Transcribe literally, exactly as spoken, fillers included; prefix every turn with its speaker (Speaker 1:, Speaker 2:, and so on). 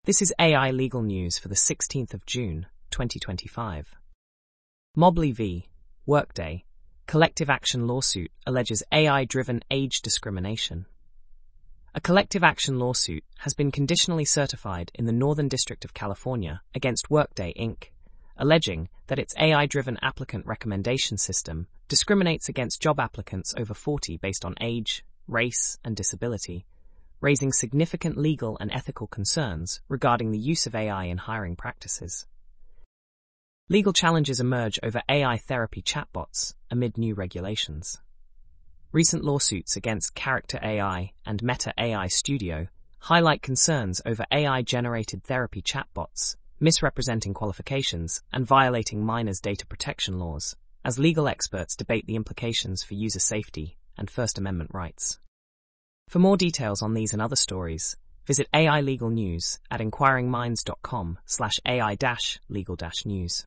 Speaker 1: This is A I Legal News for the sixteenth of June, twenty twenty-five. Mobley v. Workday, collective action lawsuit alleges A I-driven age discrimination. A collective action lawsuit has been conditionally certified in the Northern District of California against Workday, Incorporated, alleging that its A I-driven applicant recommendation system discriminates against job applicants over forty based on age, race, and disability, raising significant legal and ethical concerns regarding the use of A I in hiring practices. Legal challenges emerge over A I therapy chatbots amid new regulations. Recent lawsuits against Character A I and Meta A I Studio highlight concerns over A I-generated therapy chatbots, misrepresenting qualifications and violating minors' data protection laws, as legal experts debate the implications for user safety and First Amendment rights. For more details on these and other stories, visit A I Legal News at inquiring minds dot com slash A I legal news.